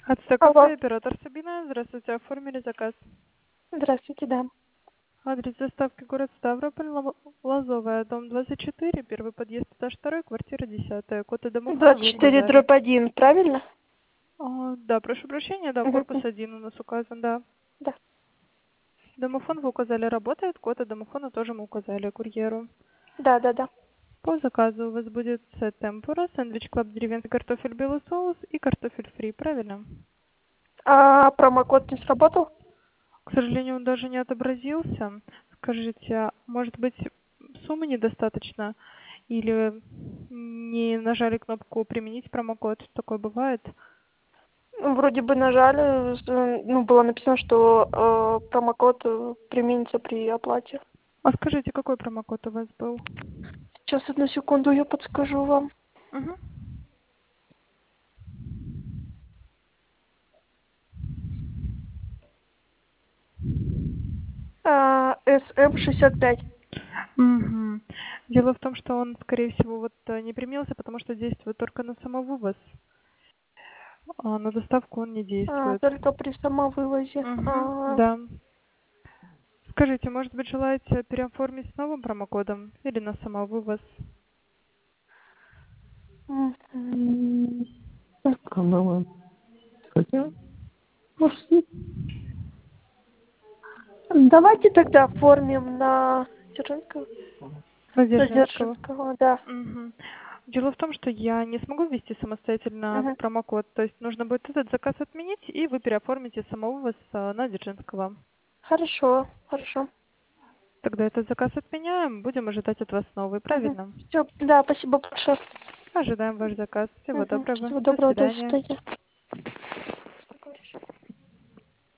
Отстак Алло. кафе, оператор Сабина. Здравствуйте, оформили заказ. Здравствуйте, да. Адрес доставки город Ставрополь, Лозовая, дом 24, первый подъезд, этаж 2, квартира 10. Код и домофон вы 24 указали. дробь 1, правильно? Да, прошу прощения, да, Угу. корпус 1 у нас указан, да. Да. Домофон вы указали, работает, код и домофона тоже мы указали курьеру. Да. По заказу у вас будет сет темпура, сэндвич клаб, деревенский картофель, белый соус и картофель фри, правильно? А промокод не сработал? К сожалению, он даже не отобразился. Скажите, а может быть, суммы недостаточно? Или не нажали кнопку «Применить промокод»? Такое бывает? Ну, вроде бы нажали, было написано, что промокод применится при оплате. А скажите, какой промокод у вас был? Сейчас, одну секунду, я подскажу вам. Угу. СМ65. Угу. Дело в том, что он, скорее всего, не применился, потому что действует только на самовывоз. А на доставку он не действует. Только при самовывозе. Угу. Да. Скажите, может быть, желаете переоформить с новым промокодом или на самовывоз? Так, по-моему. Хотя, может, давайте тогда оформим на Дзержинского. На На Дзержинского. Дзержинского, да. Мгм. Дело в том, что я не смогу ввести самостоятельно Мгм. промокод, то есть нужно будет этот заказ отменить, и вы переоформите самовывоз на Дзержинского. Хорошо. Тогда этот заказ отменяем, будем ожидать от вас новый, правильно? Все, да, спасибо большое. Ожидаем ваш заказ. Всего доброго. Всего До доброго, до свидания. свидания.